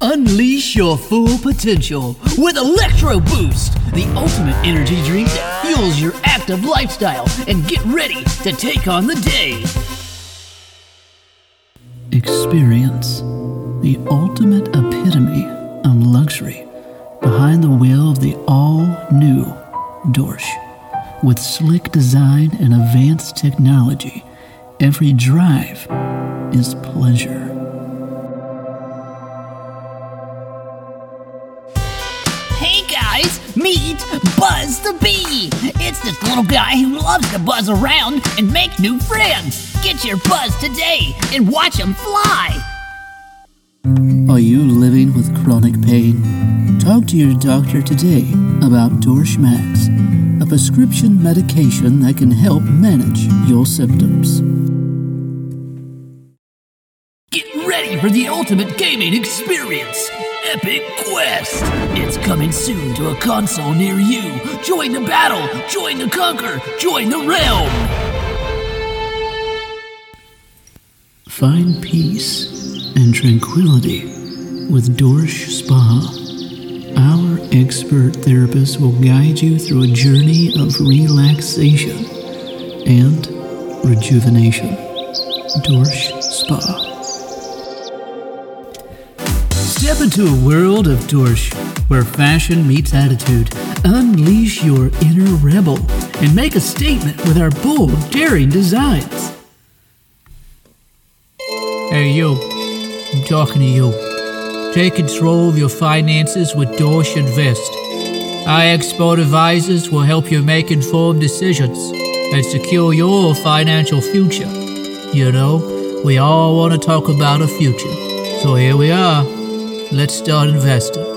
Unleash your full potential with Electro Boost, the ultimate energy drink that fuels your active lifestyle, and get ready to take on the day. Experience the ultimate epitome of luxury behind the wheel of the all-new Dorsch. With slick design and advanced technology, every drive is pleasure. Hey guys, meet Buzz the Bee! It's this little guy who loves to buzz around and make new friends. Get your buzz today and watch him fly! Are you living with chronic pain? Talk to your doctor today about Dorsch Max, a prescription medication that can help manage your symptoms. Get ready for the ultimate gaming experience, Epic Quest. It's coming soon to a console near you. Join the battle, join the conquer, join the realm. Find peace and tranquility with Dorsch Spa. Our expert therapists will guide you through a journey of relaxation and rejuvenation. Dorsch Spa. Step into a world of Dorsch, where fashion meets attitude. Unleash your inner rebel and make a statement with our bold, daring designs. Hey you, I'm talking to you. Take control of your finances with Dorsch Invest. Our expert advisors will help you make informed decisions and secure your financial future. You know, we all want to talk about a future. So here we are. Let's start investing.